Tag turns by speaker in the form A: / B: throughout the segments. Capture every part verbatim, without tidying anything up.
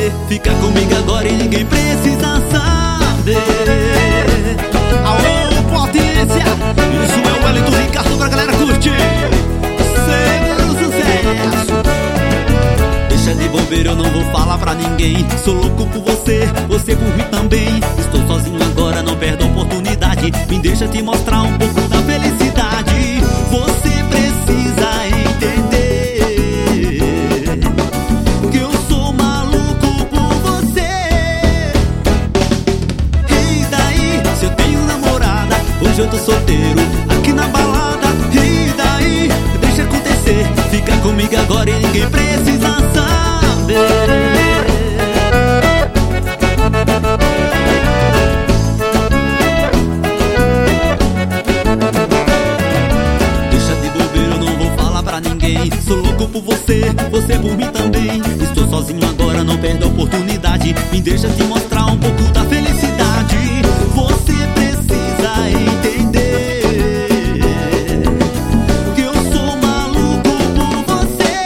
A: acontecer, fica comigo agora e ninguém precisa saber.
B: Alô, potência! Isso é o Wellington Ricardo pra galera curtir. Sempre um sucesso.
A: Deixa de bobeira, eu não vou falar pra ninguém. Sou louco por você, você por mim também. Estou sozinho agora, não perdo a oportunidade. Me deixa te mostrar um pouco da felicidade. Você precisa entender que eu sou maluco por você. E daí, se eu tenho namorada, hoje eu tô solteiro, aqui na balada. E daí, deixa acontecer, fica comigo agora e ninguém precisa saber. Sou louco por você, você por mim também. Estou sozinho agora, não perde a oportunidade. Me deixa te mostrar um pouco da felicidade. Você precisa entender que eu sou maluco por você.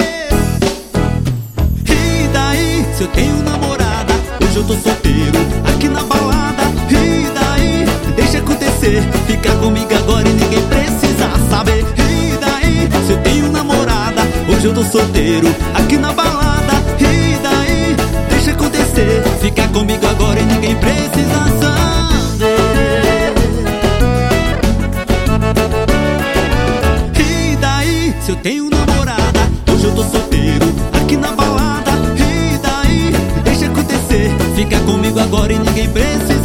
A: E daí, se eu tenho namorada, hoje eu tô solteiro, aqui na balada. E daí, deixa acontecer, fica comigo agora e ninguém precisa saber. E daí, se eu tenho namorada, hoje eu tô solteiro, aqui na balada. E daí, deixa acontecer, fica comigo agora e ninguém precisa saber. E daí, se eu tenho namorada, hoje eu tô solteiro, aqui na balada. E daí, deixa acontecer, fica comigo agora e ninguém precisa